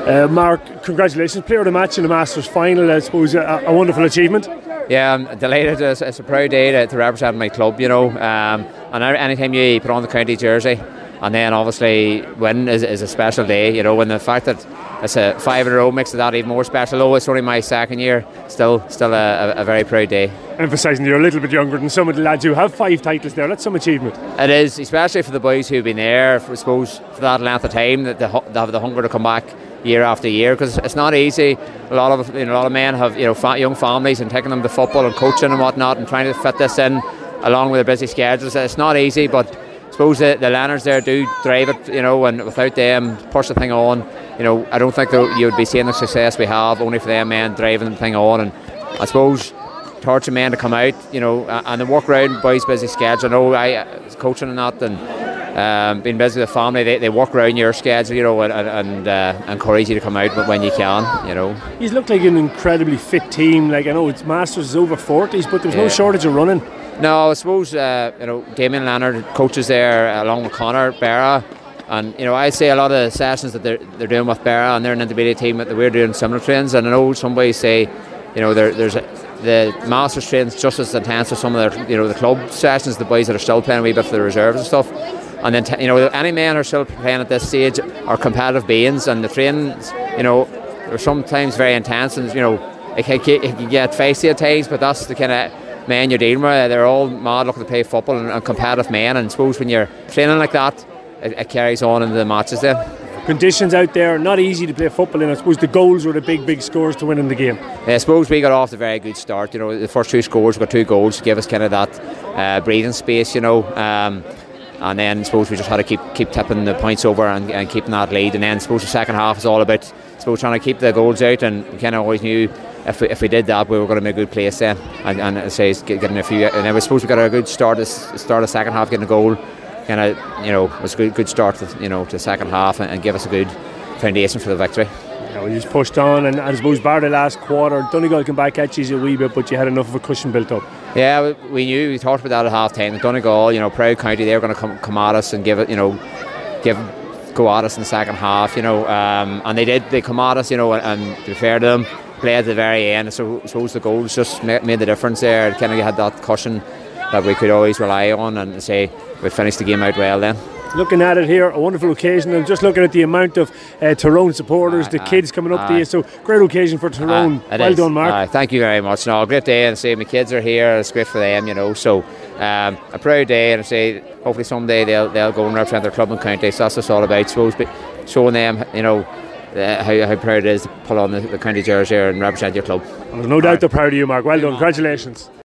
Mark, congratulations, player of the match in the Masters final. I suppose a wonderful achievement. Yeah, I'm delighted. It's a proud day to represent my club, and anytime you put on the county jersey and then obviously win is a special day, when the fact that it's a 5 in a row makes it that even more special. Though it's only my second year, still a very proud day. Emphasising you're a little bit younger than some of the lads who have 5 titles there. That's some achievement. It is, especially for the boys who've been there, I suppose, for that length of time, that they have the hunger to come back year after year, because it's not easy. A lot of men have young families and taking them to football and coaching and whatnot, and trying to fit this in along with their busy schedules. It's not easy, but I suppose the Lannards there do drive it, and without them push the thing on, I don't think that you would be seeing the success we have only for them men driving the thing on. And I suppose torturing men to come out, and they work around boys' busy schedule. I know I was coaching and that, and being busy with the family, they work around your schedule, and encourage you to come out when you can. You look like an incredibly fit team. Like, I know it's Masters is over 40s, but there's no shortage of running. No, I suppose Damien Lannard coaches there along with Conor Berra, and I say a lot of the sessions that they're doing with Berra, and they're an intermediate team that we're doing similar trains. And I know some boys say there's the Masters trains just as intense as some of their the club sessions. The boys that are still playing a wee bit for the reserves and stuff. And then any men who are still playing at this stage are competitive beings, and the trainings are sometimes very intense, and it can get feisty at times, but that's the kind of men you're dealing with. They're all mad looking to play football, and competitive men, and I suppose when you're training like that, it carries on into the matches then. Conditions out there are not easy to play football in. I suppose the goals were the big scores to win in the game. Yeah, I suppose we got off to a very good start. The first 2 scores, we got 2 goals to give us kind of that breathing space, and then I suppose we just had to keep tipping the points over and keeping that lead. And then I suppose the second half is all about trying to keep the goals out, and we kind of always knew if we did that, we were going to be in a good place then, and it says getting a few. And then I suppose we got a good start. Start of the second half, getting a goal, kind of was a good start to the second half, and give us a good foundation for the victory. Yeah, we just pushed on, and I suppose bar the last quarter, Donegal came back at you a wee bit, but you had enough of a cushion built up. Yeah, we talked about that at half time. Donegal, proud county, they were going to come at us and go at us in the second half, and they did. They come at us, and to be fair to them, play at the very end. So I suppose the goals just made the difference there. Kind of had that cushion that we could always rely on, and say we finished the game out well then. Looking at it here, a wonderful occasion, and just looking at the amount of Tyrone supporters, the kids coming up to you, so great occasion for Tyrone. Well done, Mark. Thank you very much. No, great day, and say my kids are here. It's great for them, so a proud day, and I say hopefully someday they'll go and represent their club and county. So that's what it's all about, I suppose, but showing them, how proud it is to pull on the county jersey and represent your club. There's no doubt they're proud of you, Mark. Well done, congratulations.